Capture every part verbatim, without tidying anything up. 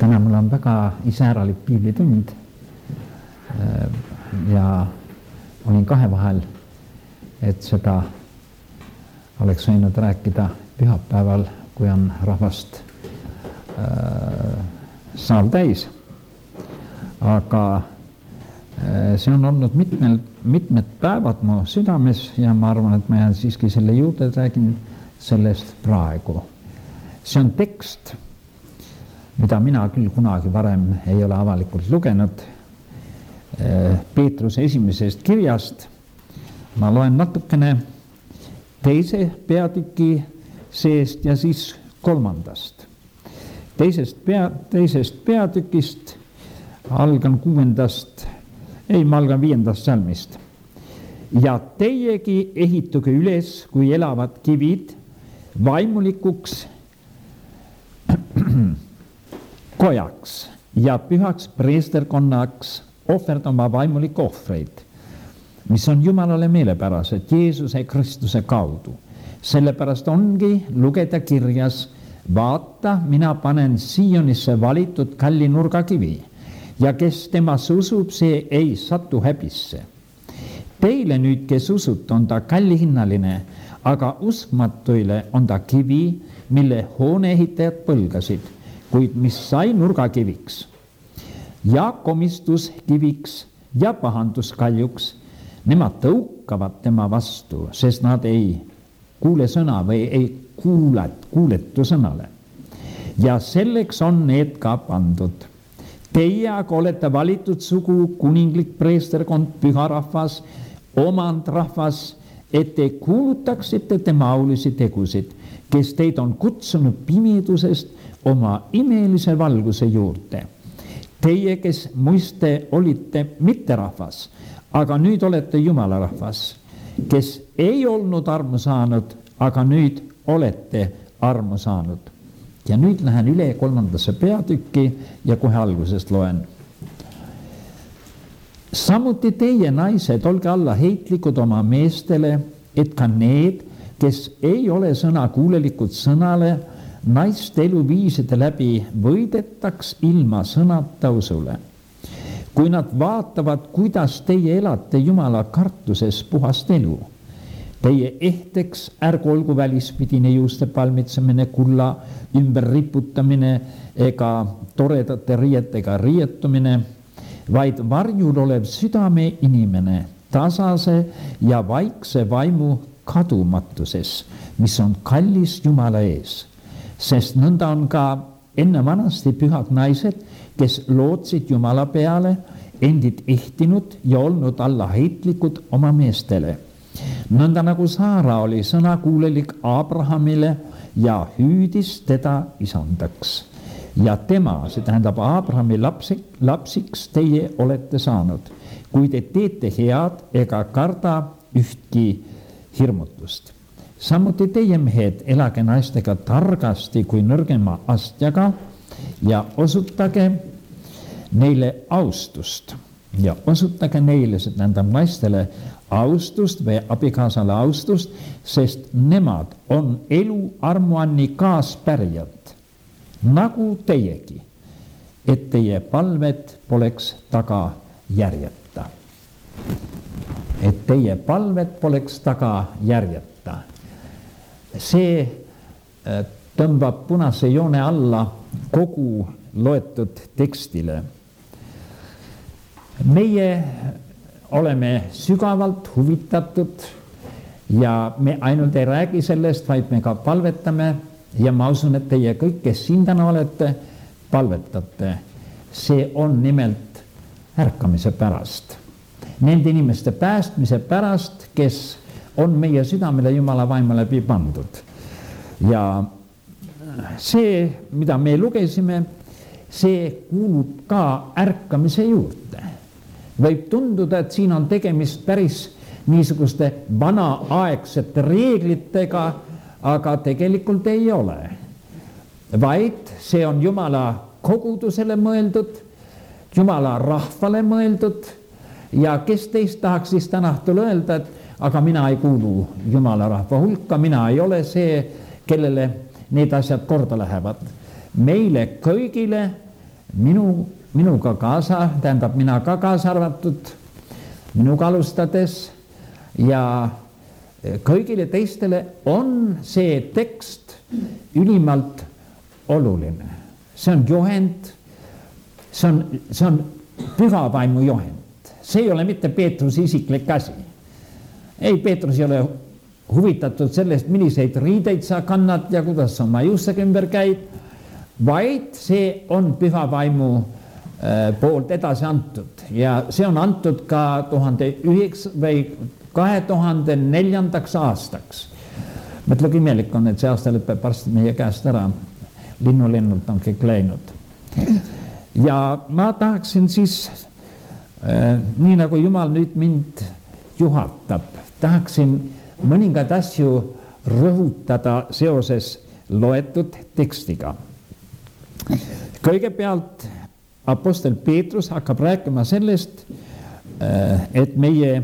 täna mul on väga iseäralik piiblitund ja olin kahe vahel, et seda oleks võinud rääkida pühapäeval, kui on rahvast äh, saal täis. Aga äh, see on olnud mitmel, mitmed päevad mu südames ja ma arvan, et ma jään siiski selle juurde, räägin sellest praegu. See on tekst, mida mina küll kunagi varem ei ole avalikult lugenud. Peetruse esimesest kirjast ma loen natukene teise peatüki seest ja siis kolmandast. Teisest, pea, teisest peatükist algan kuuendast, ei, ma algan viiendast salmist. Ja teiegi ehituge üles, kui elavad kivid, vaimulikuks kojaks ja pühaks preesterkonnaks ohverdama vaimulikke ohvreid, mis on Jumalale meelepärased Jeesuse Kristuse kaudu. Sellepärast ongi lugeda kirjas, vaata, mina panen Sionisse valitud kalli nurgakivi ja kes temasse usub, see ei satu häbisse. Teile nüüd, kes usut, on ta kallihinnaline, aga uskmatuile on ta kivi, mille hooneehitajad põlgasid, kuid mis sai nurgakiviks ja komistuskiviks ja pahanduskaljuks. Nemad tõukavad tema vastu, sest nad ei kuule sõna või ei kuulet, kuuletu sõnale. Ja selleks on need ka pandud. Teie aga olete valitud sugu, kuninglik preesterkond, püha rahvas, omand rahvas, et te kuulutaksite tema aulisi tegusid, kes teid on kutsunud pimedusest oma imelise valguse juurde. Teie, kes muiste olite mitte rahvas, aga nüüd olete Jumala rahvas, kes ei olnud armu saanud, aga nüüd olete armu saanud. Ja nüüd lähen üle kolmandasse peatükki ja kohe algusest loen. Samuti teie naised, olge alla heitlikud oma meestele, et ka need, kes ei ole sõna kuulelikud sõnale, naiste eluviiside läbi võidetaks ilma sõnata usule. Kui nad vaatavad, kuidas teie elate Jumala kartuses puhast elu, teie ehteks ärgu olgu välispidine juuste palmitsemine, kulla ümber riputamine ega toredate riietega riietumine, vaid varjul olev südame inimene tasase ja vaikse vaimu kadumatuses, mis on kallis Jumala ees. Sest nõnda on ka enne vanasti pühad naised, kes lootsid Jumala peale, endid ehtinud ja olnud alla heitlikud oma meestele. Nõnda nagu Saara oli sõnakuulelik Abrahamile ja hüüdis teda isandaks. Ja tema, see tähendab Abrahami lapsi, lapsiks teie olete saanud, kui te teete head ega karda ühtki hirmutust. Samuti teie mehed, elage naistega targasti kui nõrgema astjaga ja osutage neile austust. Ja osutage neile, see tähendab naistele austust või abikaasale austust, sest nemad on elu armuanni kaaspärijad, nagu teiegi, et teie palved poleks taga järjeta. Et teie palved poleks taga järjeta. See tõmbab punase joone alla kogu loetud tekstile. Meie oleme sügavalt huvitatud ja me ainult ei räägi sellest, vaid me ka palvetame ja ma usun, et teie kõik, kes siin täna olete, palvetate. See on nimelt ärkamise pärast. Nende inimeste päästmise pärast, kes on meie südamele Jumala vaimu läbi pandud. Ja see, mida me lugesime, see kuulub ka ärkamise juurde. Võib tunduda, et siin on tegemist päris niisuguste vanaaegsete reeglitega, aga tegelikult ei ole. Vaid see on Jumala kogudusele mõeldud, Jumala rahvale mõeldud ja kes teist tahaks siis täna õhtul öelda, et aga mina ei kuulu Jumala rahva hulka, mina ei ole see, kellele need asjad korda lähevad. Meile kõigile minu, minuga kaasa, tähendab mina ka kaasa arvatud, minuga alustades ja kõigile teistele on see tekst ülimalt oluline. See on juhend, see on, see on püha vaimu juhend. See ei ole mitte Peetruse isiklik asi. Ei, Peetrus ei ole huvitatud sellest, milliseid riideid sa kannad ja kuidas oma juustega ümber käid, vaid see on püha vaimu poolt edasi antud ja see on antud ka tuhande üheksa või kahe tuhande neljandaks aastaks. Mõtlegi imelik on, et see aasta lõpeb varsti meie käest ära. Linnulennult on kõik läinud. Ja ma tahaksin siis, äh, nii nagu Jumal nüüd mind juhatab, tahaksin mõningad asju rõhutada seoses loetud tekstiga. Kõigepealt apostel Peetrus hakkab rääkima sellest, äh, et meie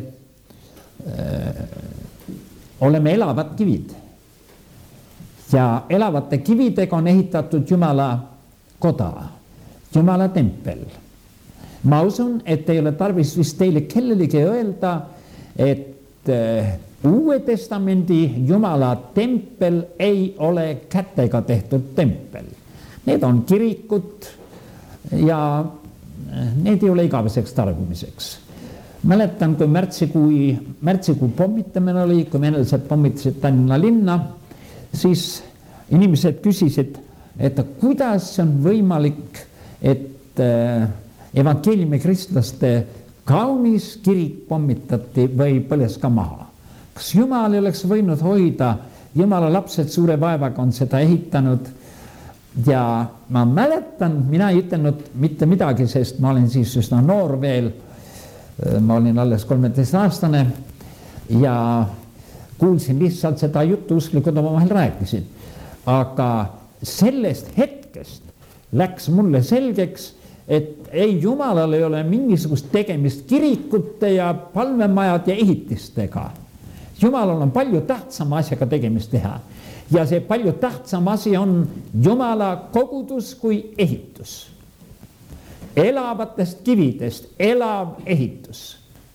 oleme elavad kivid ja elavate kividega on ehitatud Jumala koda, Jumala tempel. Ma usun, et ei ole tarvis vist teile kellelegi öelda, et Uue Testamendi Jumala tempel ei ole kätega tehtud tempel. Need on kirikud ja need ei ole igaveseks tarbimiseks. Mäletan, kui märtsikuu, märtsikuu pommitamine oli, kui venelased pommitasid Tallinna linna, siis inimesed küsisid, et kuidas on võimalik, et evangeeliumi kristlaste kaunis kirik pommitati või põles ka maha. Kas Jumal ei oleks võinud hoida, Jumala lapsed suure vaevaga on seda ehitanud ja ma mäletan, mina ei ütelnud mitte midagi, sest ma olin siis üsna noor veel, ma olin alles kolmeteist aastane ja kuulsin lihtsalt seda juttu, usklikud oma vahel rääkisid. Aga sellest hetkest läks mulle selgeks, et ei, Jumalal ei ole mingisugust tegemist kirikute ja palvemajad ja ehitistega. Jumalal on palju tähtsama asjaga tegemist teha. Ja see palju tähtsam asi on Jumala kogudus kui ehitus. Elavatest kividest elav ehitus.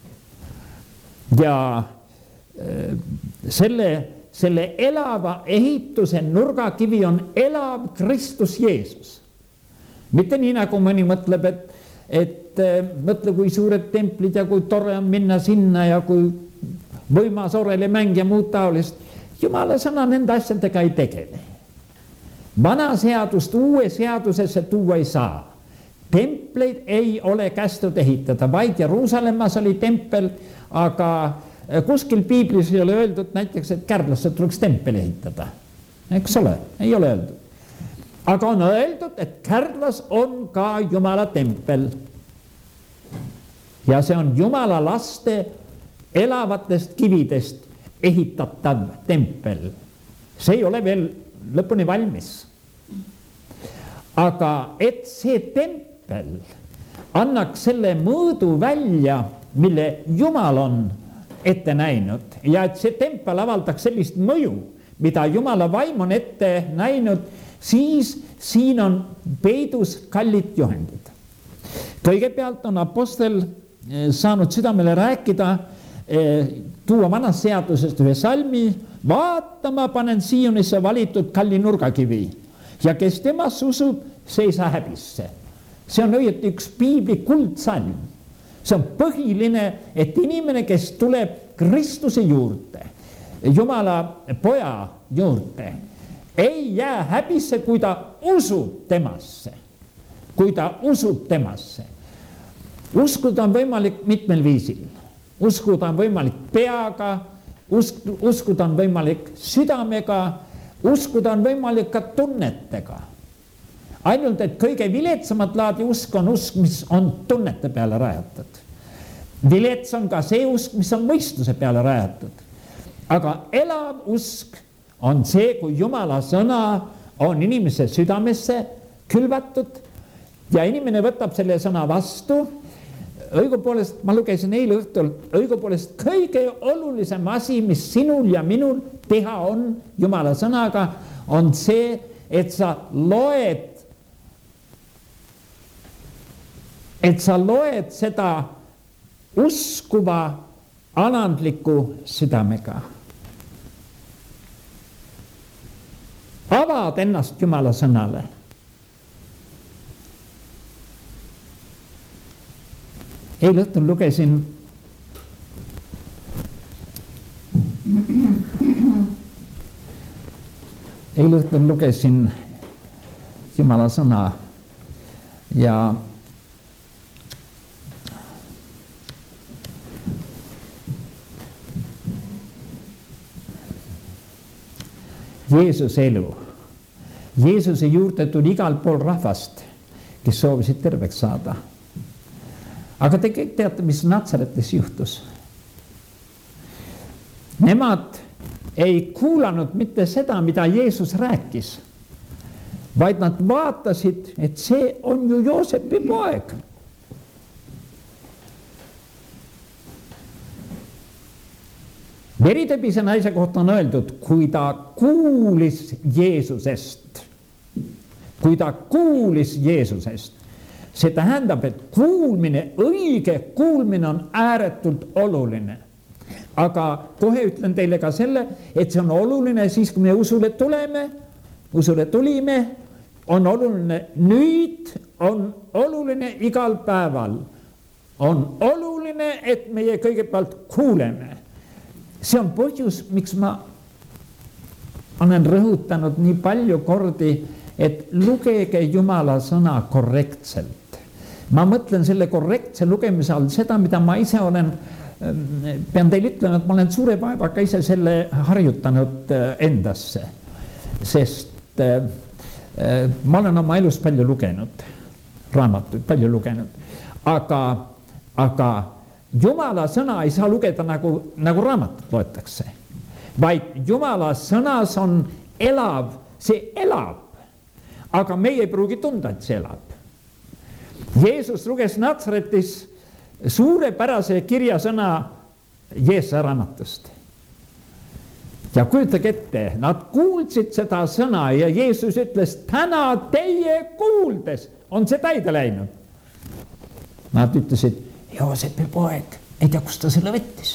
Ja selle, selle elava ehituse nurgakivi on elav Kristus Jeesus. Mitte nii, nagu mõni mõtleb, et, et mõtle, kui suured templid ja kui tore on minna sinna ja kui võimas orelimäng ja muud taolist. Jumala sõna nende asjadega ei tegele. Vana seadust uue seadusesse tuua ei saa. Templeid ei ole kästud ehitada, vaid Jeruusalemmas oli tempel, aga kuskil piiblis ei ole öeldud näiteks, et Kärdlasse tuleks tempel ehitada. Eks ole, ei ole öeldud. Aga on öeldud, et Kärdlas on ka Jumala tempel. Ja see on Jumala laste elavatest kividest ehitatav tempel. See ei ole veel lõpuni valmis. Aga et see tempel annaks selle mõõdu välja, mille Jumal on ette näinud ja et see tempel avaldaks sellist mõju, mida Jumala vaim on ette näinud, siis siin on peidus kallid juhendid. Kõigepealt on apostel saanud südamele rääkida, tuua vanast seadusest ühe salmi, vaata, ma panen Siionisse valitud kalli nurgakivi ja kes temast usub, see ei saa häbisse. See on õieti üks piibli kuldsalm. See on põhiline, et inimene, kes tuleb Kristuse juurde, Jumala poja juurde, ei jää häbisse, kui ta usub temasse. Kui ta usub temasse. Uskuda on võimalik mitmel viisil. Uskuda on võimalik peaga, uskuda on võimalik südamega, uskuda on võimalik ka tunnetega. Ainult, et kõige viletsamat laadi usk on usk, mis on tunnete peale rajatud. Vilets on ka see usk, mis on mõistuse peale rajatud. Aga elav usk on see, kui Jumala sõna on inimese südamesse külvatud ja inimene võtab selle sõna vastu. Õigupoolest, ma lugesin eile õhtul, õigupoolest kõige olulisem asi, mis sinul ja minul teha on Jumala sõnaga, on see, et sa loed et sa loed seda uskuva alandliku südamega. Avad ennast Jumala sõnale. Eile õhtul lugesin Eile õhtul lugesin Jumala sõna ja Jeesuse elu. Jeesuse juurde tuli igal pool rahvast, kes soovisid terveks saada. Aga te kõik teate, mis Natsaretis juhtus. Nemad ei kuulanud mitte seda, mida Jeesus rääkis, vaid nad vaatasid, et see on ju Joosepi poeg. Veritebise naise kohta on öeldud, kui ta kuulis Jeesusest, kui ta kuulis Jeesusest, see tähendab, et kuulmine, õige kuulmine on ääretult oluline. Aga kohe ütlen teile ka selle, et see on oluline siis, kui me usule tuleme, usule tulime, on oluline nüüd, on oluline igal päeval. On oluline, et meie kõigepealt kuuleme. See on põhjus, miks ma olen rõhutanud nii palju kordi, et lugege Jumala sõna korrektselt. Ma mõtlen selle korrektse lugemise all seda, mida ma ise olen, pean teile ütlema, et ma olen suure vaevaga ise selle harjutanud endasse, sest ma olen oma elus palju lugenud, raamatuid palju lugenud, aga, aga Jumala sõna ei saa lugeda nagu, nagu raamatut loetakse, vaid Jumala sõnas on elav, see elab, aga meie ei pruugi tunda, et see elab. Jeesus luges Natsaretis suurepärase kirjasõna Jeesuse raamatust. Ja kujutage ette, nad kuulsid seda sõna ja Jeesus ütles, täna teie kuuldes on see täide läinud. Nad ütlesid, Joosepi poeg, ei tea, kus ta selle võttis.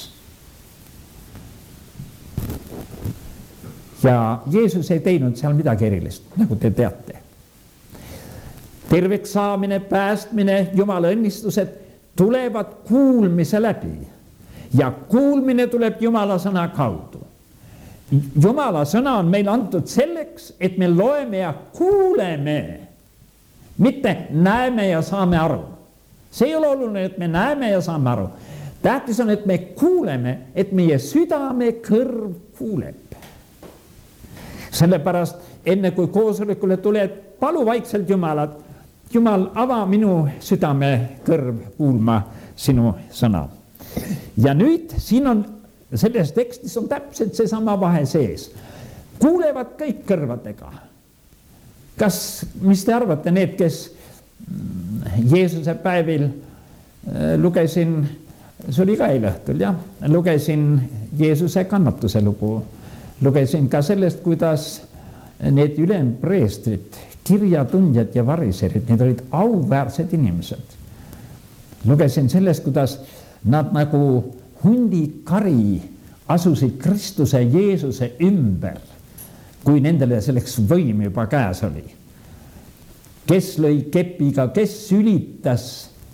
Ja Jeesus ei teinud seal midagi erilist, nagu te teate. Terveks saamine, päästmine, Jumala õnnistused tulevad kuulmise läbi. Ja kuulmine tuleb Jumala sõna kaudu. Jumala sõna on meil antud selleks, et me loeme ja kuuleme, mitte näeme ja saame aru. See ei ole oluline, et me näeme ja saame aru. Tähtis on, et me kuuleme, et meie südame kõrv kuuleb. Sellepärast, enne kui koosolekule tuled, palu vaikselt Jumalat. Jumal, ava minu südame kõrv kuulma sinu sõna. Ja nüüd siin on, selles tekstis on täpselt see sama vahe sees. Kuulevad kõik kõrvadega. Kas, mis te arvate, need, kes Jeesuse päevil lugesin, see oli ka eile õhtul, jah, lugesin Jeesuse kannatuse lugu. Lugesin ka sellest, kuidas need ülempreestrid, kirjatundjad ja variserid, need olid auväärsed inimesed. Lugesin sellest, kuidas nad nagu hundikari asusid Kristuse Jeesuse ümber, kui nendele selleks võim juba käes oli. Kes lõi kepiga, kes sülitas.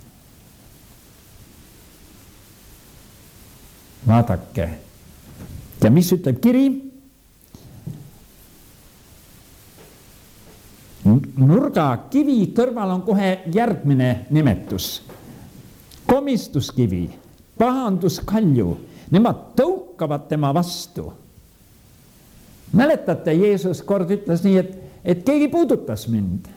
Vaadake. Ja mis ütleb kiri? Nurga kivi kõrval on kohe järgmine nimetus. Komistuskivi, pahanduskalju, nemad tõukavad tema vastu. Mäletate, Jeesus kord ütles nii, et, et keegi puudutas mind.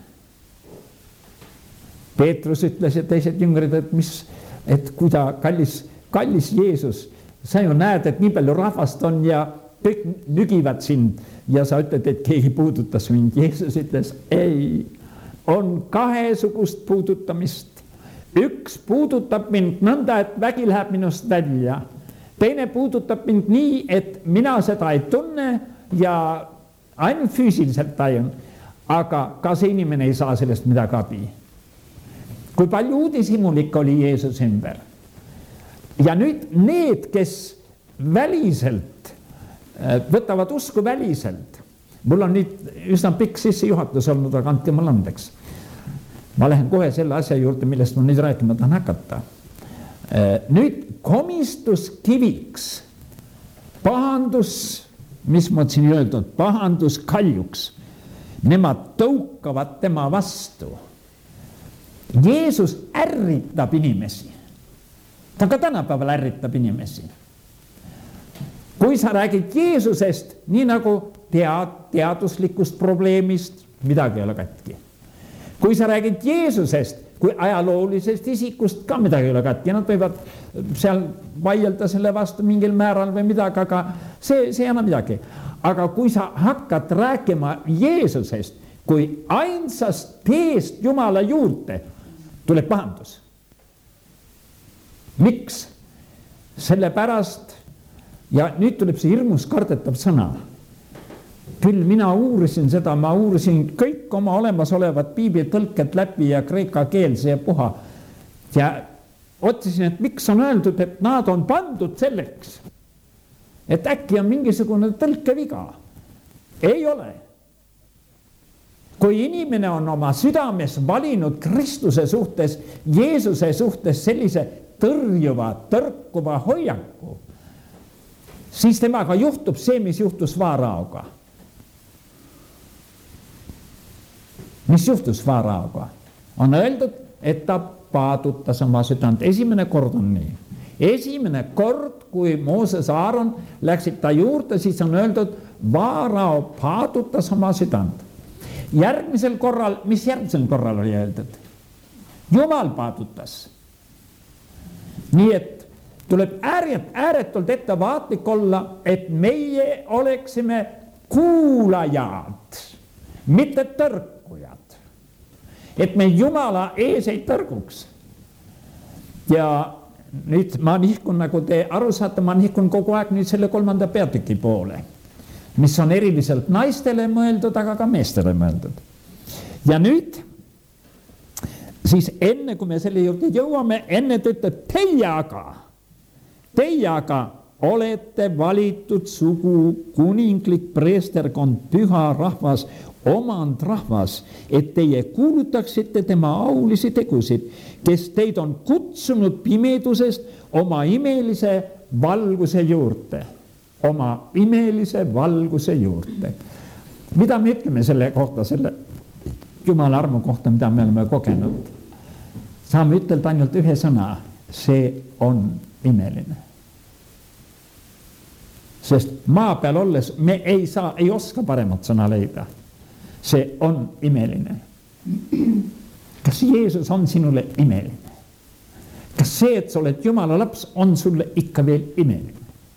Peetrus ütles ja teised jüngrid, et mis, et kui ta kallis, kallis Jeesus, sa ju näed, et nii palju rahvast on ja kõik nügivad sind ja sa ütled, et keegi puudutas mind. Jeesus ütles, ei, on kahesugust puudutamist. Üks puudutab mind nõnda, et vägi läheb minust välja. Teine puudutab mind nii, et mina seda ei tunne ja ainult füüsiliselt tajun, aga ka see inimene ei saa sellest midagi abi. kui palju uudishimulik oli Jeesus ümber. Ja nüüd need, kes väliselt võtavad usku väliselt, mul on nüüd üsna pikk sissejuhatus olnud, aga andke mul andeks. Ma lähen kohe selle asja juurde, millest ma nüüd rääkima tahan hakata. Nüüd komistuskiviks, pahandus, mis ma siin öeldud, pahandus kaljuks, nemad tõukavad tema vastu. Jeesus ärritab inimesi. Ta ka tänapäeval ärritab inimesi. Kui sa räägid Jeesusest, nii nagu tead, teaduslikust probleemist, midagi ei ole katki. Kui sa räägid Jeesusest, kui ajaloolisest isikust, ka midagi ei ole katki. Nad võivad seal vaielda selle vastu mingil määral või midagi, aga see, see ei anna midagi. Aga kui sa hakkad rääkima Jeesusest, kui ainsast teest Jumala juurde, tuleb pahandus. Miks? Sellepärast, ja nüüd tuleb see hirmus kardetav sõna. Küll mina uurisin seda, ma uurisin kõik oma olemasolevad piiblitõlked läbi ja kreeka keelse ja puha. Ja otsisin, et miks on öeldud, et nad on pandud selleks, et äkki on mingisugune tõlkeviga. Ei ole. Kui inimene on oma südames valinud Kristuse suhtes, Jeesuse suhtes sellise tõrjuva, tõrkuva hoiaku, siis temaga juhtub see, mis juhtus Vaaraoga. Mis juhtus Vaaraoga? On öeldud, et ta paadutas oma südant. Esimene kord on nii. Esimene kord, kui Mooses Aaron läksid ta juurde, siis on öeldud, Vaarao paadutas oma südant. Järgmisel korral, mis järgmisel korral oli öeldud? Jumal paadutas. Nii et tuleb ääret, ääretult ettevaatlik olla, et meie oleksime kuulajad, mitte tõrkujad. Et me Jumala ees ei tõrguks. Ja nüüd ma nihkun, nagu te aru saate, ma nihkun kogu aeg nüüd selle kolmanda peatüki poole, mis on eriliselt naistele mõeldud, aga ka meestele mõeldud. Ja nüüd, siis enne, kui me selle juurde jõuame, enne ta ütleb, teie aga, teie aga olete valitud sugu, kuninglik preesterkond, püha rahvas, omand rahvas, et teie kuulutaksite tema aulisi tegusid, kes teid on kutsunud pimedusest oma imelise valguse juurde. oma imelise valguse juurde. Mida me ütleme selle kohta, selle Jumala armu kohta, mida me oleme kogenud? Saame ütelda ainult ühe sõna, see on imeline. Sest maa peal olles me ei saa, ei oska paremat sõna leida. See on imeline. Kas Jeesus on sinule imeline? Kas see, et sa oled Jumala laps, on sulle ikka veel imeline?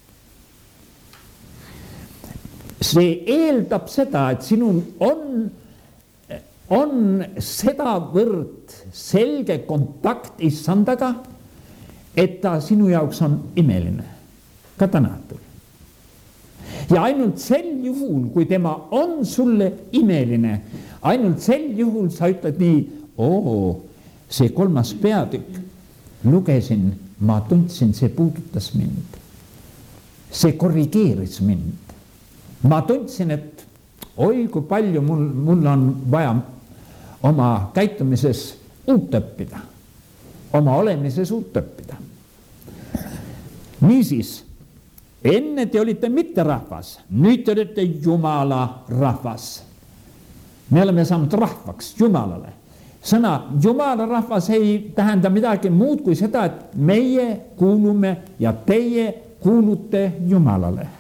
See eeldab seda, et sinul on, on sedavõrd selge kontakt issandaga, et ta sinu jaoks on imeline, ka tänatul. Ja ainult sel juhul, kui tema on sulle imeline, ainult sel juhul sa ütled nii, oo, see kolmas peatükk, lugesin, ma tundsin, see puudutas mind. See korrigeeris mind. Ma tundsin, et oi, kui palju mul, mul on vaja oma käitumises uut õppida, oma olemises uut õppida. Niisiis, enne te olite mitte rahvas, nüüd te olite Jumala rahvas. Me oleme saanud rahvaks Jumalale. Sõna Jumala rahvas ei tähenda midagi muud kui seda, et meie kuulume ja teie kuulute Jumalale.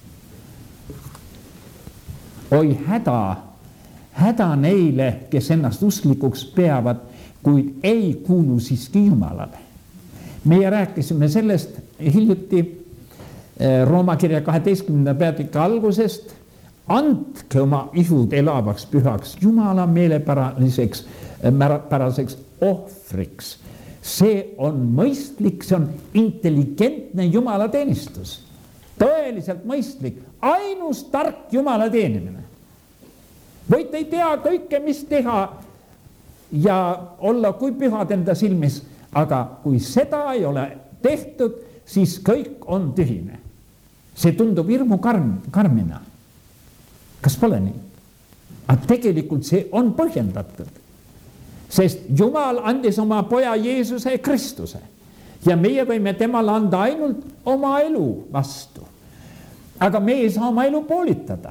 Oi häda, häda neile, kes ennast usklikuks peavad, kuid ei kuulu siiski Jumalale. Meie rääkisime sellest hiljuti Rooma kirja kaheteistkümnenda peatüki algusest. Andke oma ihud elavaks pühaks Jumala meelepäraseks päraseks ohvriks. See on mõistlik, see on intelligentne Jumala teenistus. Tõeliselt mõistlik, ainus tark Jumala teenimine. Võite ei tea kõike, mis teha, ja olla kui pühad enda silmis, aga kui seda ei ole tehtud, siis kõik on tühine. See tundub hirmu karm, karmina. Kas pole nii? Aga tegelikult see on põhjendatud, sest Jumal andis oma poja Jeesuse Kristuse ja meie võime temale anda ainult oma elu vastu. Aga me ei saa oma elu poolitada.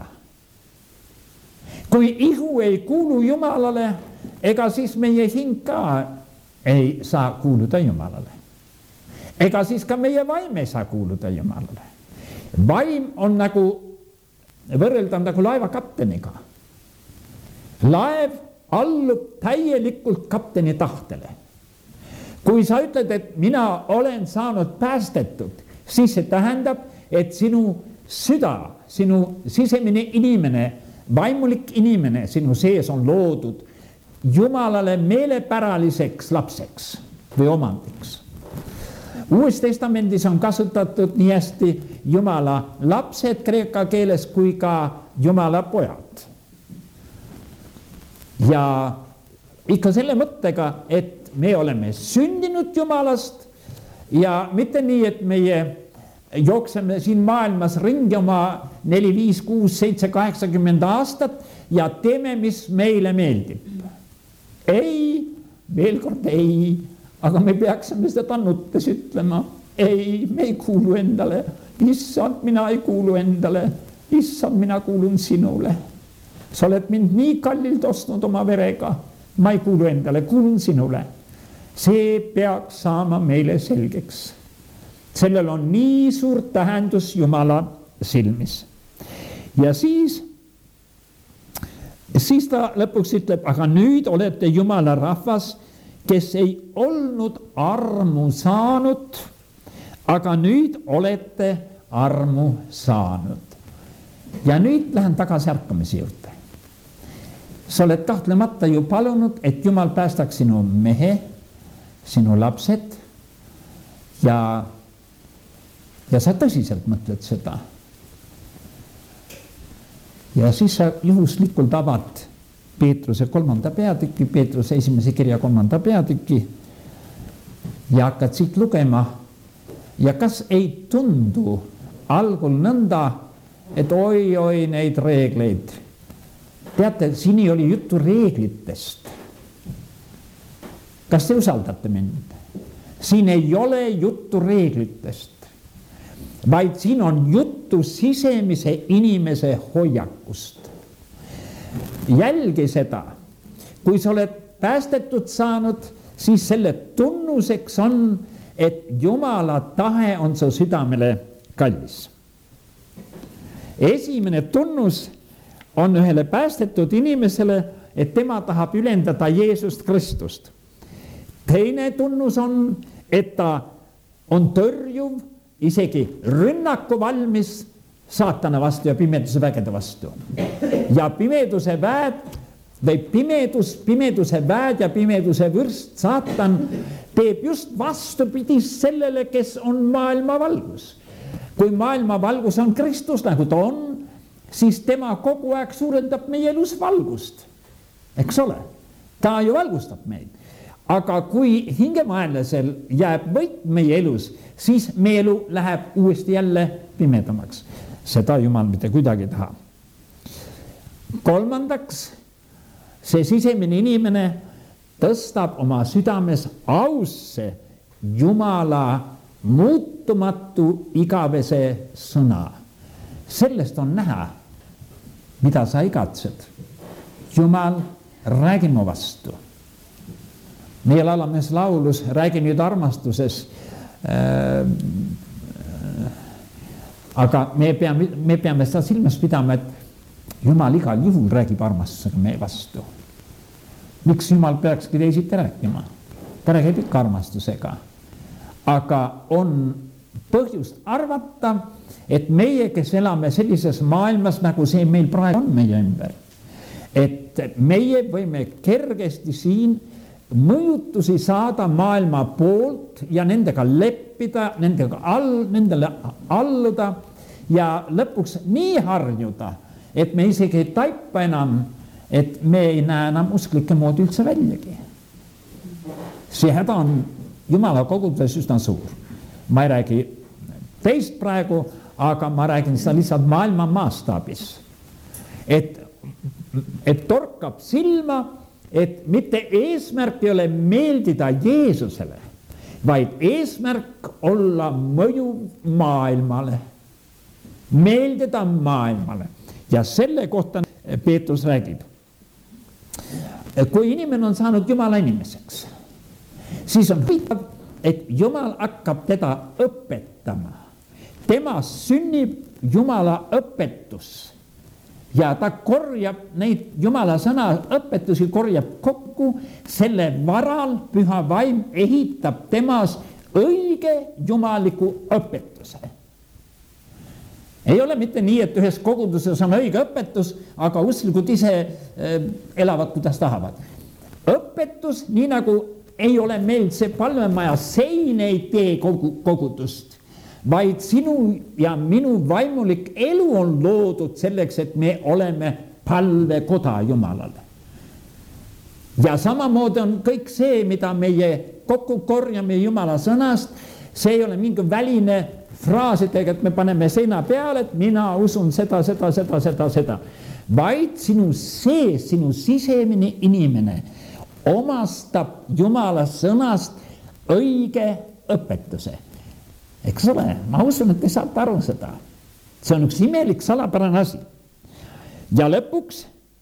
Kui ihu ei kuulu Jumalale, ega siis meie hing ka ei saa kuuluda Jumalale. Ega siis ka meie vaim ei saa kuuluda Jumalale. Vaim on nagu, võrreldav nagu laeva kapteniga. Laev allub täielikult kapteni tahtele. Kui sa ütled, et mina olen saanud päästetud, siis see tähendab, et sinu süda, sinu sisemine inimene, vaimulik inimene sinu sees on loodud Jumalale meelepäraliseks lapseks või omandiks. Uues testamendis on kasutatud nii hästi Jumala lapsed kreeka keeles kui ka Jumala pojad. Ja ikka selle mõttega, et me oleme sündinud Jumalast ja mitte nii, et meie jookseme siin maailmas ringi oma neli, viis, kuus, seitse, kaheksakümmend aastat ja teeme, mis meile meeldib. Ei, veel kord ei, aga me peaksime seda nuttes ütlema. Ei, me ei kuulu endale. Issand, mina ei kuulu endale. Issand, mina kuulun sinule. Sa oled mind nii kallilt ostnud oma verega. Ma ei kuulu endale, kuulun sinule. See peaks saama meile selgeks. Sellel on nii suur tähendus Jumala silmis. Ja siis, siis ta lõpuks ütleb, aga nüüd olete Jumala rahvas, kes ei olnud armu saanud, aga nüüd olete armu saanud. Ja nüüd lähen tagasi ärkamise juurde. Sa oled tahtlemata ju palunud, et Jumal päästaks sinu mehe, sinu lapsed ja Ja sa tõsiselt mõtled seda. Ja siis sa juhuslikult avad Peetruse kolmanda peatüki, Peetruse esimese kirja kolmanda peatüki ja hakkad siit lugema. Ja kas ei tundu algul nõnda, et oi-oi neid reegleid. Teate, siin oli juttu reeglitest. Kas te usaldate mind? Siin ei ole juttu reeglitest. Vaid siin on juttu sisemise inimese hoiakust. Jälgi seda, kui sa oled päästetud saanud, siis selle tunnuseks on, et Jumala tahe on su südamele kallis. Esimene tunnus on ühele päästetud inimesele, et tema tahab ülendada Jeesust Kristust. Teine tunnus on, et ta on tõrjuv, isegi rünnaku valmis saatana vastu ja pimeduse vägede vastu. Ja pimeduse väed või pimedus, pimeduse väed ja pimeduse vürst saatan teeb just vastupidist sellele, kes on maailma valgus. Kui maailma valgus on Kristus, nagu ta on, siis tema kogu aeg suurendab meie elus valgust. Eks ole? Ta ju valgustab meid. Aga kui hingemaenlasel jääb võit meie elus, siis meie elu läheb uuesti jälle pimedamaks. Seda Jumal mitte kuidagi taha. Kolmandaks, see sisemine inimene tõstab oma südames ausse Jumala muutumatu igavese sõna. Sellest on näha, mida sa igatsed. Jumal, räägi mu vastu. Meie laulames laulus, räägi nüüd armastuses, äh, aga me peame, me peame seda silmas pidama, et Jumal igal juhul räägib armastusega meie vastu. Miks Jumal peakski teisiti rääkima? Ta räägib ikka armastusega. Aga on põhjust arvata, et meie, kes elame sellises maailmas, nagu see meil praegu on meie ümber, et meie võime kergesti siin mõjutusi saada maailma poolt ja nendega leppida, nendega all, nendele alluda ja lõpuks nii harjuda, et me isegi ei taipa enam, et me ei näe enam usklike moodi üldse väljagi. see häda on Jumala kogudes üsna suur. Ma ei räägi teist praegu, aga ma räägin seda lihtsalt maailma maastaabis. Et, et torkab silma, et mitte eesmärk ei ole meeldida Jeesusele, vaid eesmärk olla mõjuv maailmale, meeldida maailmale. Ja selle kohta Peetrus räägib. Kui inimene on saanud Jumala inimeseks, siis on huvitav, et Jumal hakkab teda õpetama. Temas sünnib Jumala õpetus ja ta korjab neid Jumala sõna õpetusi, korjab kokku, selle varal püha vaim ehitab temas õige jumaliku õpetuse. Ei ole mitte nii, et ühes koguduses on õige õpetus, aga usklikud ise elavad, kuidas tahavad. Õpetus, nii nagu ei ole meil see palvemaja sein ei tee kogudust, vaid sinu ja minu vaimulik elu on loodud selleks, et me oleme palvekoda Jumalale. Ja samamoodi on kõik see, mida meie kokku korjame Jumala sõnast, see ei ole mingi väline fraasidega, et me paneme seina peale, et mina usun seda, seda, seda, seda, seda. Vaid sinu sees, sinu sisemine inimene omastab Jumala sõnast õige õpetuse. Eks ole, ma usun, et te saate aru seda. See on üks imelik salapärane asi. Ja lõpuks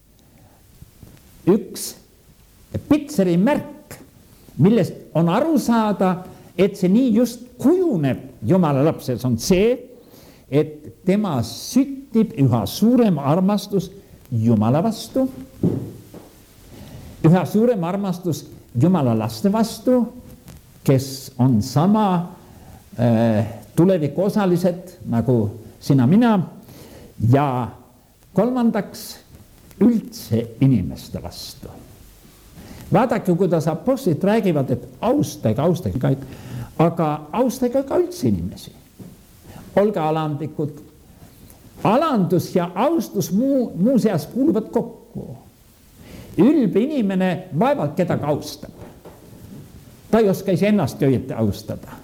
üks Pitseri märk, millest on aru saada, et see nii just kujuneb Jumala lapses, on see, et tema süttib üha suurem armastus Jumala vastu, üha suurem armastus Jumala laste vastu, kes on sama äh, tuleviku osalised nagu sina, mina, ja kolmandaks üldse inimeste vastu. Vaadake, kuidas apostlid räägivad, et austage, austage, aga austage ka üldse inimesi. Olge alandlikud. Alandus ja austus muu, muu seas kuuluvad kokku. Ülbe inimene vaevalt kedagi austab. Ta ei oska ise ennast õieti austada.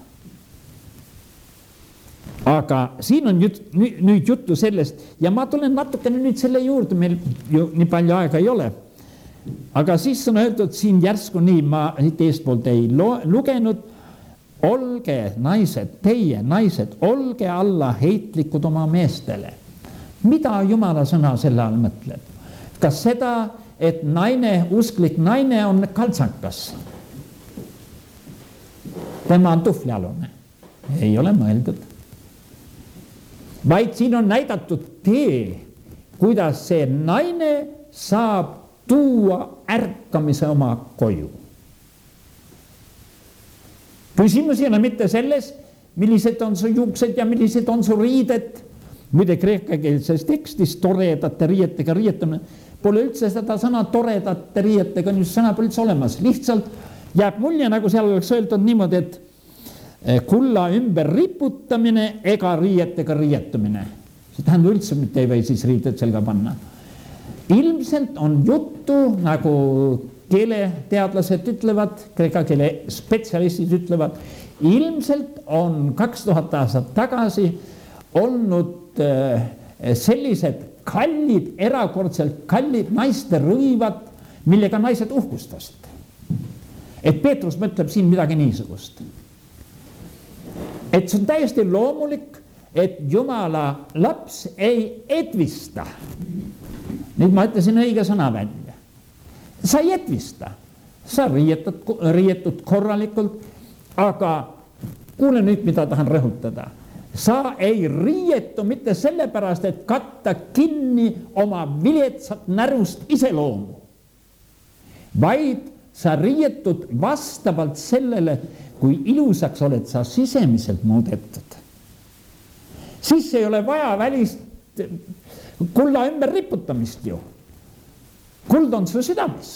Aga siin on jut, nüüd juttu sellest, ja ma tulen natukene nüüd selle juurde, meil ju nii palju aega ei ole. Aga siis on öeldud siin järsku nii, ma teistpoolt ei lo- lugenud, olge naised, teie naised, olge alla heitlikud oma meestele. Mida Jumala sõna selle all mõtleb? Kas seda, et naine, usklik naine on kaltsakas? Tema on tuhvlialune. Ei ole mõeldud. Vaid siin on näidatud tee, kuidas see naine saab tuua ärkamise oma koju. Küsimus ei ole mitte selles, millised on su juuksed ja millised on su riided. Muide kreekakeelses tekstis toredate riietega riietamine pole üldse seda sõna toredate riietega, nüüd sõna pole üldse olemas. Lihtsalt jääb mulje, nagu seal oleks öeldud niimoodi, et kulla ümber riputamine ega riietega riietumine. See tähendab üldse mitte ei või siis riited selga panna. Ilmselt on juttu, nagu keeleteadlased ütlevad, kreeka keele spetsialistid ütlevad, ilmselt on kaks tuhat aastat tagasi olnud sellised kallid, erakordselt kallid naiste rõivad, millega naised uhkustasid. Et Peetrus mõtleb siin midagi niisugust. Et see on täiesti loomulik, et Jumala laps ei edvista. Nüüd ma ütlesin õige sõna välja. Sa ei edvista. Sa riietad, riietud korralikult, aga kuule nüüd, mida tahan rõhutada. Sa ei riietu mitte sellepärast, et katta kinni oma viletsat närust iseloomu, vaid sa riietud vastavalt sellele, kui ilusaks oled sa sisemiselt muudetud. Siis ei ole vaja välist kulla ümber riputamist ju. Kuld on su südames.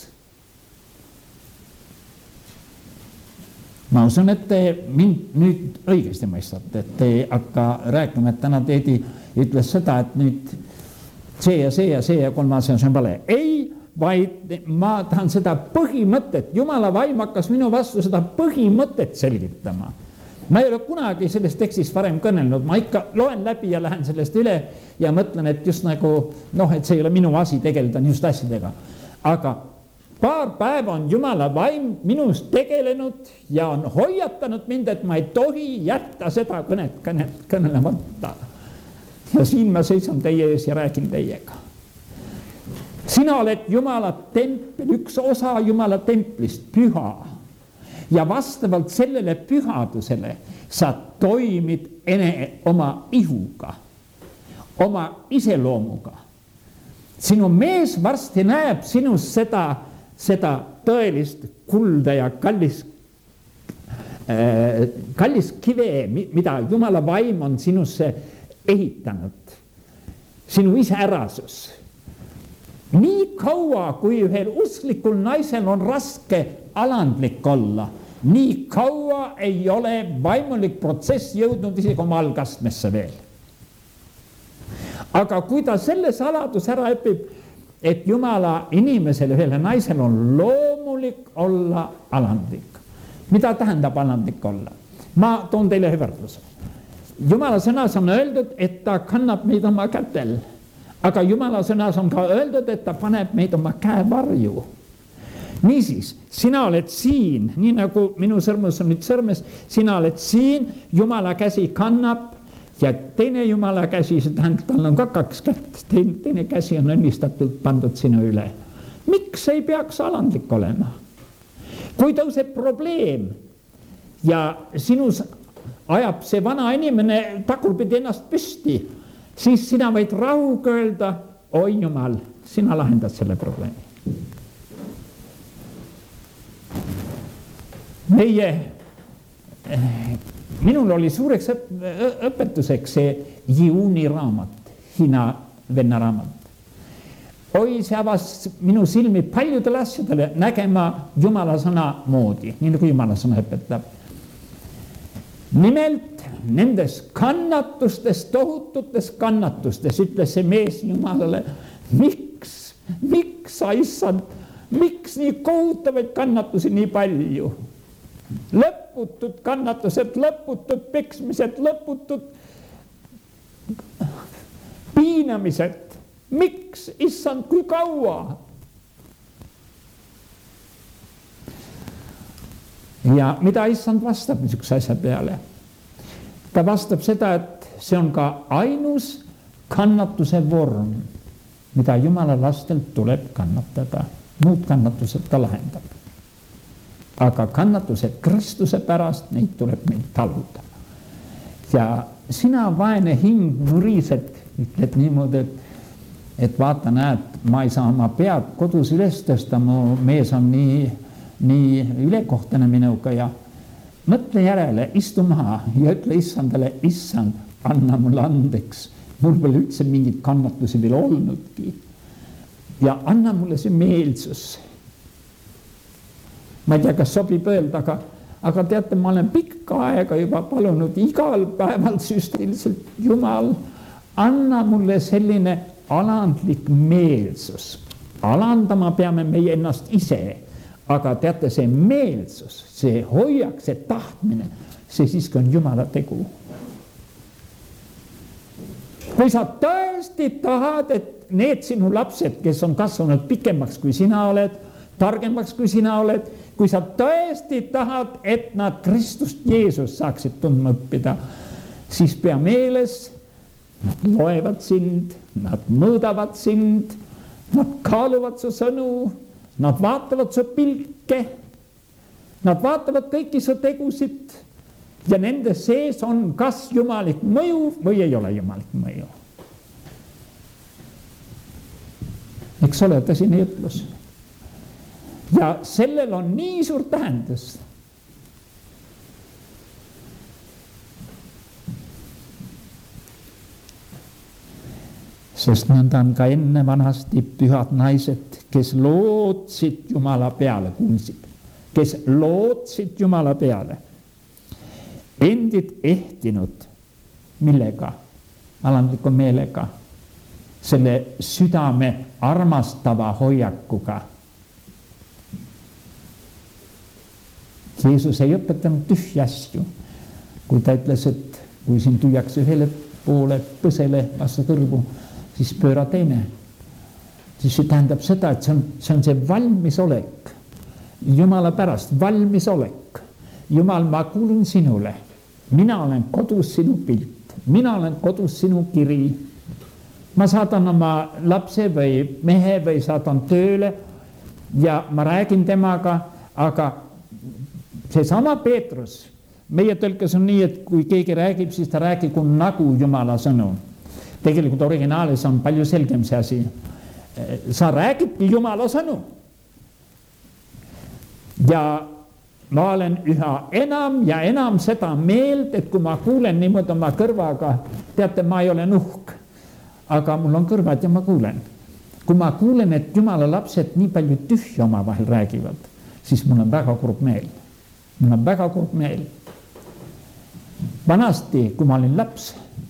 Ma usun, et te mind nüüd õigesti mõistate, et te hakka rääkima, et täna teedi ütles seda, et nüüd see ja see ja see ja kolmas ja see on vale. Ei, vaid ma tahan seda põhimõtet, Jumala vaim hakkas minu vastu seda põhimõtet selgitama. Ma ei ole kunagi sellest tekstist varem kõnelnud, ma ikka loen läbi ja lähen sellest üle ja mõtlen, et just nagu, noh, et see ei ole minu asi tegeleda just asjadega. Aga paar päeva on Jumala vaim minust tegelenud ja on hoiatanud mind, et ma ei tohi jätta seda kõnet, kõnet kõnelemata. Ja siin ma seisan teie ees ja räägin teiega. Sina oled Jumala tempel, üks osa Jumala templist, püha. Ja vastavalt sellele pühadusele sa toimid ene oma ihuga, oma iseloomuga. Sinu mees varsti näeb sinus seda, seda tõelist kulda ja kallis, äh, kallis kive, mida Jumala vaim on sinusse ehitanud. Sinu iseärasus. Nii kaua, kui ühel usklikul naisel on raske alandlik olla, nii kaua ei ole vaimulik protsess jõudnud isegi oma algastmesse veel. Aga kui ta selle saladus ära õpib, et Jumala inimesel, ühele naisel on loomulik olla alandlik. Mida tähendab alandlik olla? Ma toon teile ühe võrdluse. Jumala sõnas on öeldud, et ta kannab meid oma kätel. Aga Jumala sõnas on ka öeldud, et ta paneb meid oma käevarju. Niisiis, sina oled siin, nii nagu minu sõrmus on nüüd sõrmes, sina oled siin, Jumala käsi kannab ja teine Jumala käsi, see tähendab, tal on ka kaks kätt, teine, teine käsi on õnnistatult pandud sinu üle. Miks ei peaks alandlik olema? Kui tõuseb probleem ja sinus ajab see vana inimene tagurpidi ennast püsti, siis sina võid rahuga öelda, oi Jumal, sina lahendad selle probleemi. Meie, minul oli suureks õpetuseks see Jiuni raamat, Hiina venna raamat. Oi, see avas minu silmi paljudele asjadele nägema Jumala sõna moodi, nii nagu Jumala sõna õpetab. Nimelt nendes kannatustes, tohututes kannatustes, ütles see mees Jumalale, miks, miks sa issand, miks nii kohutavaid kannatusi nii palju? Lõputud kannatused, lõputud peksmised, lõputud piinamised. Miks, issand, kui kaua? Ja mida issand vastab niisuguse asja peale? Ta vastab seda, et see on ka ainus kannatuse vorm, mida Jumala lastelt tuleb kannatada. Muud kannatused ta lahendab. Aga kannatused Kristuse pärast, neid tuleb meil taluda. Ja sina vaene hing nurised, ütled niimoodi, et, et vaata, näed, ma ei saa oma pead kodus üles tõsta, mu mees on nii, nii ülekohtane minuga ja mõtle järele, istu maha ja ütle issandale, issand, anna mulle andeks. Mul pole üldse mingit kannatusi veel olnudki. Ja anna mulle see meelsus. Ma ei tea, kas sobib öelda, aga, aga teate, ma olen pikka aega juba palunud igal päeval süstiliselt, Jumal, anna mulle selline alandlik meelsus. Alandama peame meie ennast ise. Aga teate, see meelsus, see hoiak, see tahtmine, see siiski on Jumala tegu. Kui sa tõesti tahad, et need sinu lapsed, kes on kasvanud pikemaks kui sina oled, targemaks kui sina oled, kui sa tõesti tahad, et nad Kristust Jeesus saaksid tundma õppida, siis pea meeles, nad loevad sind, nad mõõdavad sind, nad kaaluvad su sõnu, nad vaatavad su pilke, nad vaatavad kõiki su tegusid ja nende sees on kas jumalik mõju või ei ole jumalik mõju. Eks ole tõsine ütlus. Ja sellel on nii suur tähendus. Sest nõnda on ka enne vanasti pühad naised, kes lootsid Jumala peale, kuulsid, kes lootsid Jumala peale. Endid ehtinud, millega? Alandliku meelega. selle südame armastava hoiakuga. Jeesus ei õpetanud tühja asju, kui ta ütles, et kui siin tüüakse ühele poole põsele vastu kõrvu, siis pööra teine. Siis see tähendab seda, et see on see, on see valmisolek, Jumala pärast valmisolek. Jumal, ma kuulun sinule, mina olen kodus sinu pilt, mina olen kodus sinu kiri. Ma saadan oma lapse või mehe või saadan tööle ja ma räägin temaga, aga see sama Peetrus, meie tõlkes on nii, et kui keegi räägib, siis ta räägib nagu Jumala sõnu. Tegelikult originaalis on palju selgem see asi. Sa räägibki Jumala sõnu. Ja ma olen üha enam ja enam seda meelt, et kui ma kuulen niimoodi oma kõrvaga, teate, ma ei ole nuhk, aga mul on kõrvad ja ma kuulen. Kui ma kuulen, et Jumala lapsed nii palju tühja oma vahel räägivad, siis mul on väga kurb meel. Mul on väga kurb meel. Vanasti, kui ma olin laps,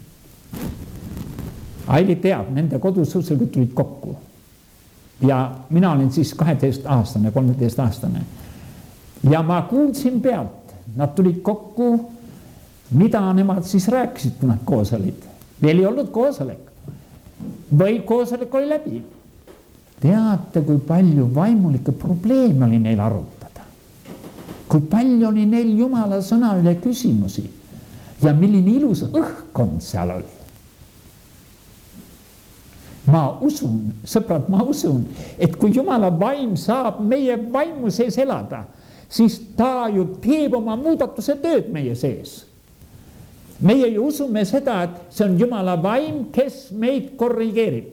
Aili teab, nende kodus suhteliselt tulid kokku. Ja mina olin siis kaheteist aastane, kolmeteist aastane. Ja ma kuulsin pealt, nad tulid kokku, mida nemad siis rääkisid, kui nad koos olid. Veel ei olnud koosolek. Või koosolek oli läbi. Teate, kui palju vaimulikke probleeme oli neil arutada. Kui palju oli neil Jumala sõna üle küsimusi. Ja milline ilus õhkkond seal oli. Ma usun, sõbrad, ma usun, et kui Jumala vaim saab meie vaimu sees elada, siis ta ju teeb oma muudatuse tööd meie sees. Meie ju usume seda, et see on Jumala vaim, kes meid korrigeerib.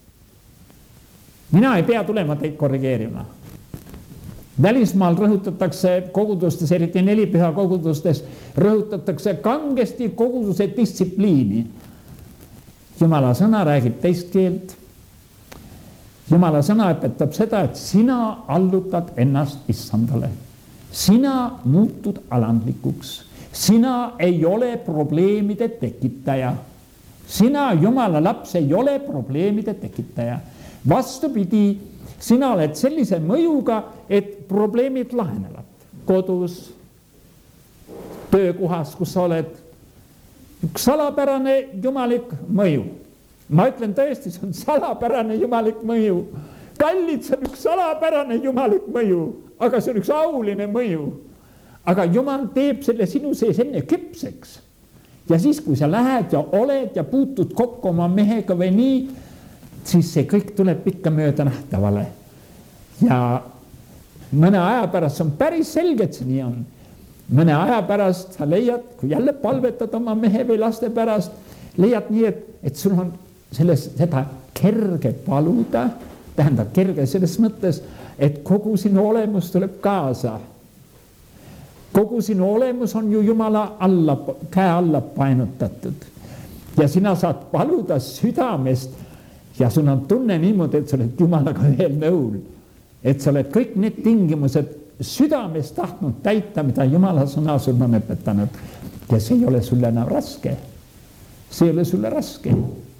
Mina ei pea tulema teid korrigeerima. Välismaal rõhutatakse kogudustes, eriti nelipüha kogudustes, rõhutatakse kangesti koguduse distsipliini. Jumala sõna räägib teist keelt. Jumala sõna õpetab seda, et sina allutad ennast issandale. Sina muutud alandlikuks. Sina ei ole probleemide tekitaja. Sina, Jumala laps, ei ole probleemide tekitaja. Vastupidi, sina oled sellise mõjuga, et probleemid lahenevad. Kodus, töökohas, kus sa oled, üks salapärane jumalik mõju. Ma ütlen tõesti, see on salapärane jumalik mõju. Kallid, see on üks salapärane jumalik mõju, aga see on üks auline mõju. Aga Jumal teeb selle sinu sees enne küpseks. Ja siis, kui sa lähed ja oled ja puutud kokku oma mehega või nii, siis see kõik tuleb pikka mööda nähtavale. Ja mõne aja pärast on päris selge, et see nii on. Mõne aja pärast sa leiad, kui jälle palvetad oma mehe või laste pärast, leiad nii, et, et sul on selles, seda kerge paluda, tähendab kerge selles mõttes, et kogu sinu olemus tuleb kaasa. Kogu sinu olemus on ju Jumala alla, käe alla painutatud. Ja sina saad paluda südamest ja sul on tunne niimoodi, et sa oled Jumalaga ühel nõul. Et sa oled kõik need tingimused südames tahtnud täita, mida Jumala sõna sul on õpetanud. Ja see ei ole sulle enam raske. See ei ole sulle raske.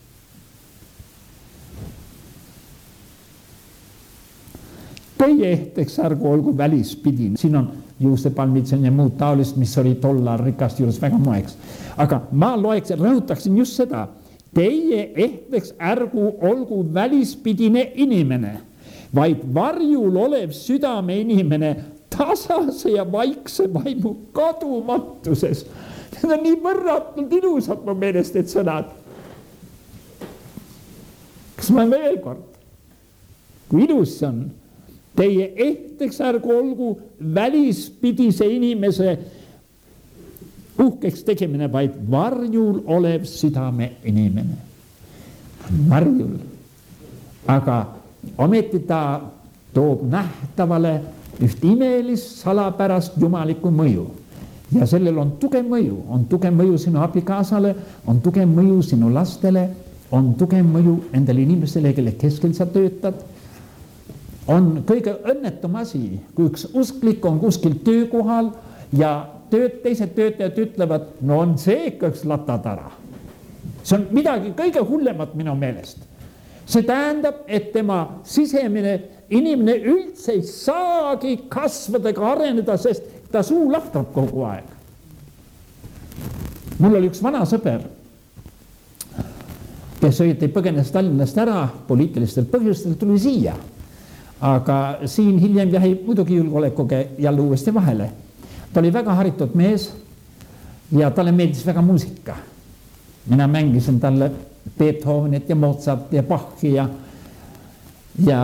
Teie ehteks ärgu olgu välispidi. Siin on juustepalmitsen ja muud taolist, mis oli tollar rikast juures väga moeks. Aga ma loeks, rõhutaksin just seda. Teie ehteks ärgu olgu välispidine inimene, vaid varjul olev südame inimene tasase ja vaikse vaimu kadumatuses. Need on nii võrratult ilusad mu meelest, et sõnad. Kas ma veel kord? Kui ilus see on? Teie ehteks ärgu olgu välispidise inimese uhkeks tegemine, vaid varjul olev südame inimene. Varjul. Aga ometi ta toob nähtavale üht imelist salapärast jumalikku mõju. Ja sellel on tugev mõju. On tugev mõju sinu abikaasale, on tugev mõju sinu lastele, on tugev mõju endale inimestele, kelle keskel sa töötad. On kõige õnnetum asi, kui üks usklik on kuskil töökohal ja tööd, teised töötajad ütlevad, no on see ikka üks latatara. See on midagi kõige hullemat minu meelest. See tähendab, et tema sisemine inimene üldse ei saagi kasvada ega areneda, sest ta suu lahtab kogu aeg. Mul oli üks vana sõber, kes õieti põgenes Tallinnast ära, poliitilistel põhjustel tuli siia. Aga siin hiljem jäi muidugi julgeolekuga jälle uuesti vahele. Ta oli väga haritud mees ja talle meeldis väga muusika. Mina mängisin talle Beethovenit ja Mozart ja Bachi ja, ja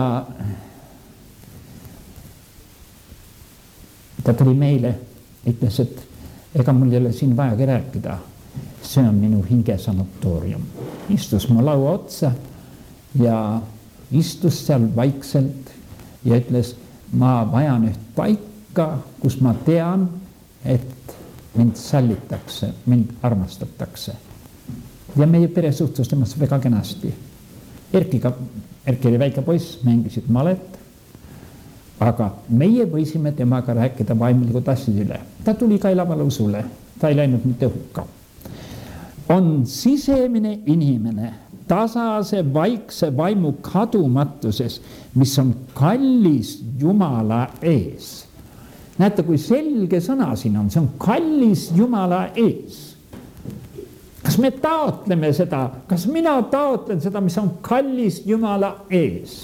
ta tuli meile, ütles, et ega mul ei ole siin vajagi rääkida. See on minu hingesanatoorium. Istus mu laua otsa ja istus seal vaikselt ja ütles, ma vajan üht paika, kus ma tean, et mind sallitakse, mind armastatakse. Ja meie pere suhtus temast väga kenasti. Erkiga, Erki oli väike poiss, mängisid malet, aga meie võisime temaga rääkida vaimlikud asjad üle. Ta tuli ka elavale usule, ta ei läinud mitte hukka. On sisemine inimene tasase vaikse vaimu kadumatuses, mis on kallis Jumala ees. Näete, kui selge sõna siin on, see on kallis Jumala ees. Kas me taotleme seda, kas mina taotlen seda, mis on kallis Jumala ees?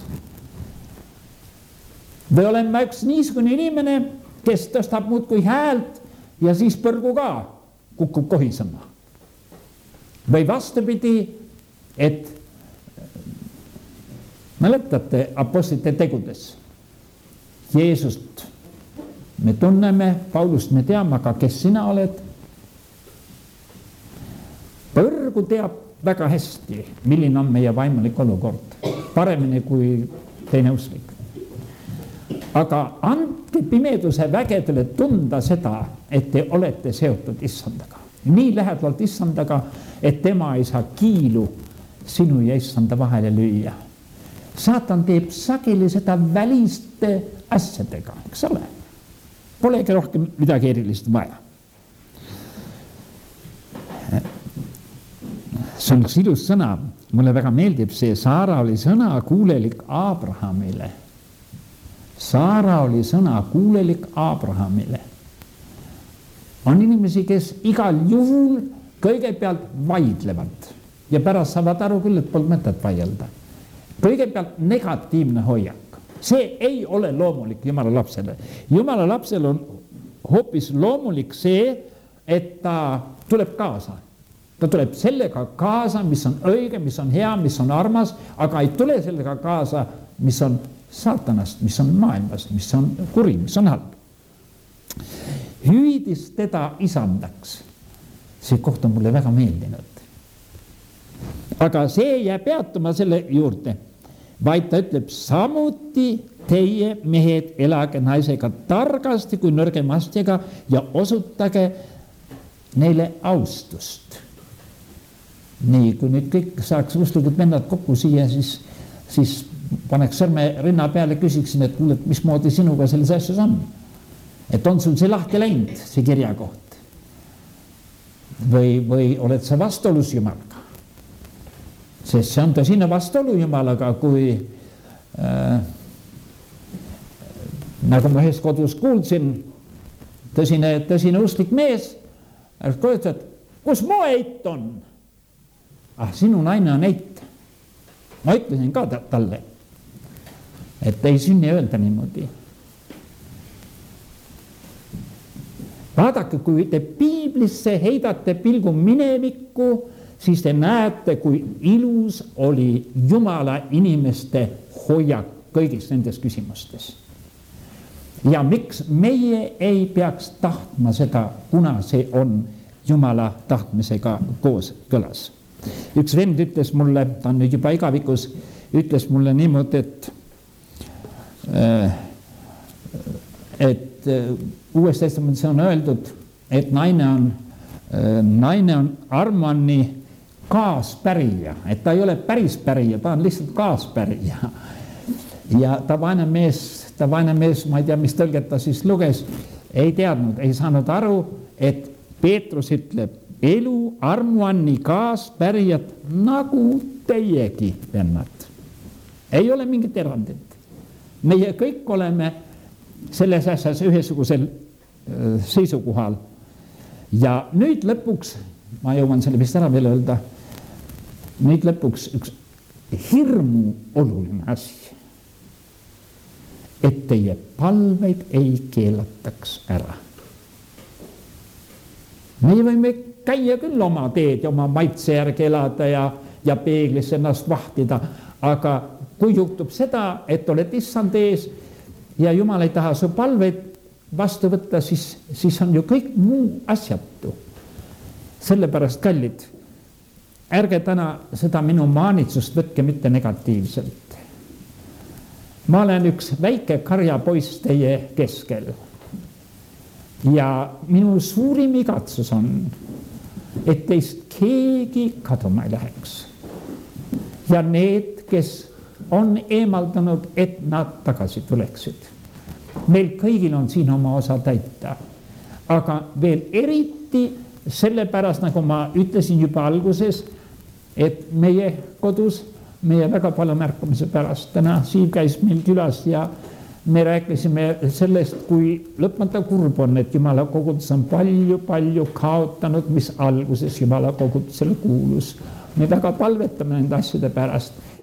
Või olen ma üks niisugune inimene, kes tõstab muud kui häält ja siis põrgu ka kukub kohisema. Või vastupidi, et mäletate apostlite tegudes. Jeesust me tunneme, Paulust me teame, aga kes sina oled? Põrgu teab väga hästi, milline on meie vaimulik olukord. Paremini kui teine usklik. Aga andke pimeduse vägedele tunda seda, et te olete seotud issandaga. Nii lähedalt issandaga, et tema ei saa kiilu sinu ja issanda vahele lüüa. Saatan teeb sageli seda väliste asjadega, eks ole? Polegi rohkem midagi erilist vaja. See on üks ilus sõna, mulle väga meeldib see, Saara oli sõna kuulelik Abrahamile. Saara oli sõna kuulelik Abrahamile. On inimesi, kes igal juhul kõigepealt vaidlevad ja pärast saavad aru küll, et pole mõtet vaielda. Kõigepealt negatiivne hoiak. See ei ole loomulik Jumala lapsele. Jumala lapsel on hoopis loomulik see, et ta tuleb kaasa. Ta tuleb sellega kaasa, mis on õige, mis on hea, mis on armas, aga ei tule sellega kaasa, mis on saatanast, mis on maailmast, mis on kuri, mis on halb. Hüüdis teda isandaks. See koht on mulle väga meeldinud. Aga see ei jää peatuma selle juurde, vaid ta ütleb, samuti teie mehed elage naisega targasti kui nõrgemastega ja osutage neile austust. Nii, kui nüüd kõik saaks usklikud vennad kokku siia, siis, siis paneks sõrme rinna peale, küsiksin, et kuule, mismoodi sinuga selles asjas on. Et on sul see lahti läinud, see kirjakoht. Või, või oled sa vastuolus Jumalaga? Sest see on tõsine vastuolu Jumalaga, kui äh, nagu ma ühes kodus kuulsin, tõsine, tõsine usklik mees, et kus mu eit on? Ah, sinu naine on eit. Ma ütlesin ka talle, et ei sünni öelda niimoodi. Vaadake, kui te piiblisse heidate pilgu minevikku, siis te näete, kui ilus oli Jumala inimeste hoiak kõigis nendes küsimustes. Ja miks meie ei peaks tahtma seda, kuna see on Jumala tahtmisega koos kõlas. Üks vend ütles mulle, ta on nüüd juba igavikus, ütles mulle niimoodi, et, et Uues testamendis on öeldud, et naine on, naine on Armani kaaspärija, et ta ei ole päris pärija, ta on lihtsalt kaaspärija. Ja ta vaene mees, ta vaene mees, ma ei tea, mis tõlget ta siis luges, ei teadnud, ei saanud aru, et Peetrus ütleb, elu Armani kaaspärijad nagu teiegi vennad. ei ole mingit erandit. Meie kõik oleme selles asjas ühesugusel seisukohal. Ja nüüd lõpuks, ma jõuan selle vist ära veel öelda, nüüd lõpuks üks hirmu oluline asi, et teie palveid ei keelataks ära. Meie võime käia küll oma teed ja oma maitse järgi elada ja, ja peeglis ennast vahtida, aga kui juhtub seda, et oled issand ees ja Jumal ei taha su palveid vastu võtta, siis, siis on ju kõik muu asjatu. Sellepärast, kallid, ärge täna seda minu maanitsust võtke mitte negatiivselt. Ma olen üks väike karjapoiss teie keskel ja minu suurim igatsus on, et teist keegi kaduma ei läheks. Ja need, kes on eemaldanud, et nad tagasi tuleksid. Meil kõigil on siin oma osa täita, aga veel eriti sellepärast, nagu ma ütlesin juba alguses, et meie kodus, meie väga palju märkamise pärast, täna Siim käis meil külas ja me rääkisime sellest, kui lõpmata kurb on, et Jumala kogudus on palju-palju kaotanud, mis alguses Jumala kogudusele kuulus. Me väga palvetame nende asjade pärast